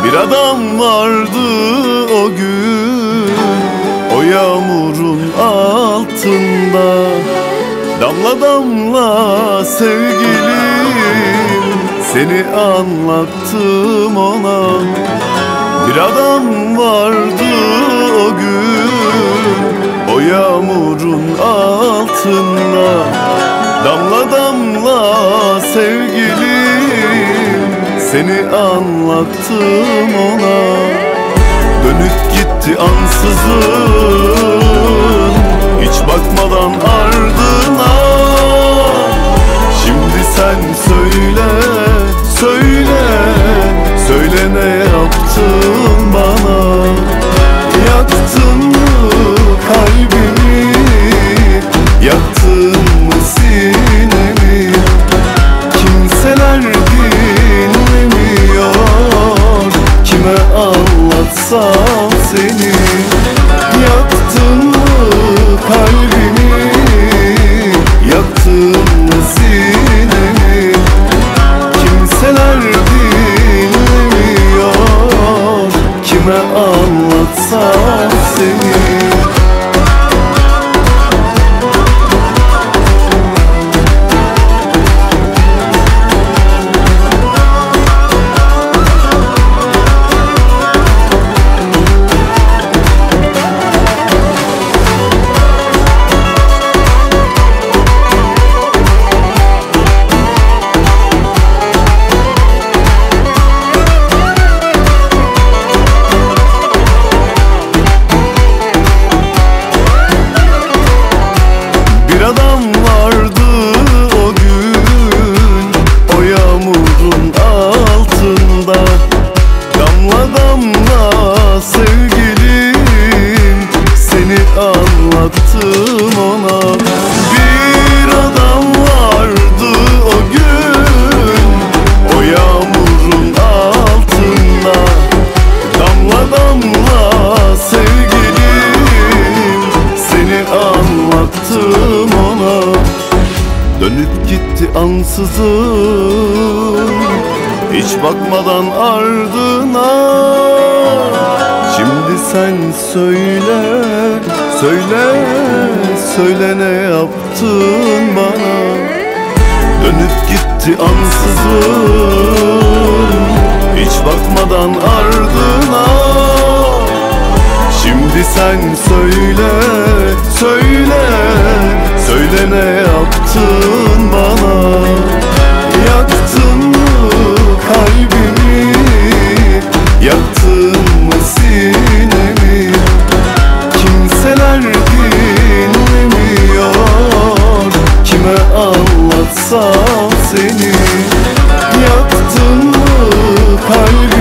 Bir adam vardı o gün, o yağmurun altında. Damla damla sevgilim, seni anlattım ona. Bir adam vardı o gün, o yağmurun altında. Damla damla sevgilim, seni anlattım ona. Dönüp gitti ansızın, hiç bakmadan ardına. Şimdi sen söyle, söyle, söyle ne yaptın bana? Yaktın mı kalbimi, yaktın mı sinemi? Kimseler dinlemiyor, kime anlatsam seni? Yaktın mı kalbimi, yaktın mı sinemi? Kimseler dinlemiyor, kime anlatsam seni? Bir adam vardı o gün, o yağmurun altında. Damla damla sevgilim, seni anlattım ona. Bir adam vardı o gün, o yağmurun altında. Damla damla sevgilim, seni anlattım ona. Dönüp gitti ansızın, hiç bakmadan ardına. Şimdi sen söyle, söyle, söyle ne yaptın bana? Dönüp gitti ansızın, hiç bakmadan ardına. Şimdi sen söyle, söyle, söyle ne yaptın bana? Yaktın mı kalbimi, yaktın mı sinemi? Kimseler dinlemiyor, kime anlatsam seni? Yaktın mı kalbimi,